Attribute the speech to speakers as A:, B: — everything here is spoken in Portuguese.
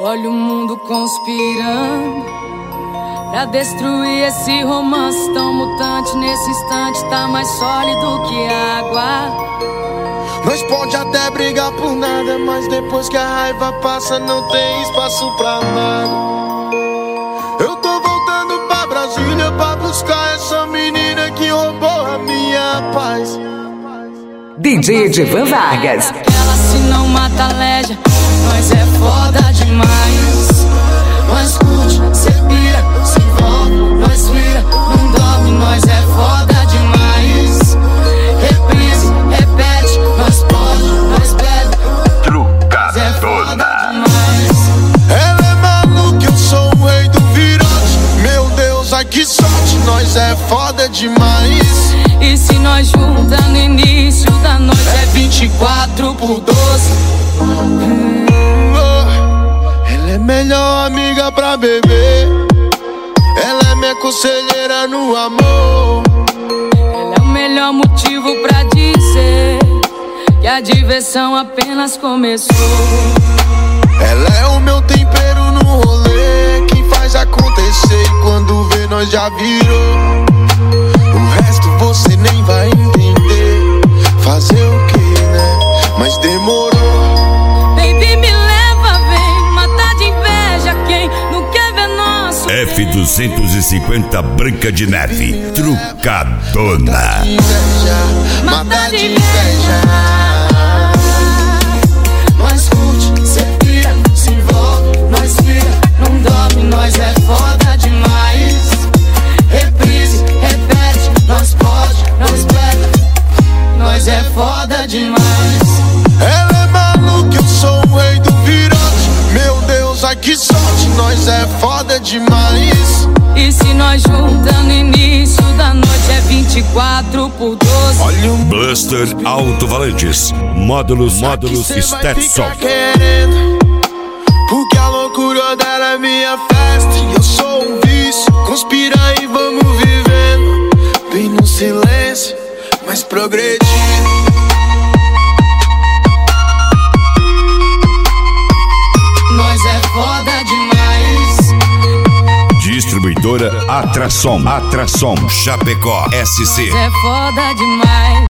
A: Olha o mundo conspirando pra destruir esse romance tão mutante. Nesse instante tá mais sólido que água.
B: Nós pode até brigar por nada, mas depois que a raiva passa não tem espaço pra nada. Eu tô voltando pra Brasília pra buscar essa menina que roubou a minha paz.
C: DJ Edivan Vargas.
A: Ela se não mata aleja, nós é foda demais. Nós curte, cê pira, se envolve, nós vira, não dorme, nós é foda demais. Reprise, repete, nós pode, nós bebe,
D: Trucadona.
A: é foda demais.
B: Ela é maluca, eu sou o rei do virote. Meu Deus, ai que sorte, nós é foda demais.
A: E se nós junta no início da noite é 24 por 12.
B: Ela é melhor amiga pra beber. Ela é minha conselheira no amor.
A: Ela é o melhor motivo pra dizer que a diversão apenas começou.
B: Ela é o meu tempero no rolê, quem faz acontecer e quando vê nós já virou. O resto você nem vai entender. Fazer o que, né? Mas demorou.
A: Baby, me leva, vem matar de inveja quem não quer ver nosso
D: F250 Branca de Neve. Trucadona.
B: Matar de inveja.
A: Nós curte, cê pira, se envolve, nós vira, não dorme, nós é foda demais. Reprise, repete, nós pode, nós bebe, nós é foda demais.
B: Ela é maluca, eu sou o rei do virote. Meu Deus, ai que sorte, nós é foda demais.
A: E se nós junta no início da noite é 24 por 12.
B: Olha o
D: Blaster Alto-Valantes. Módulos Stetson.
B: querendo, porque a loucura dela é minha festa e eu sou um vício. Conspira e vamos vivendo, bem no silêncio, mas progredindo.
A: Nós é foda demais.
D: Distribuidora Atrasom Chapecó SC.
A: Nós é foda demais.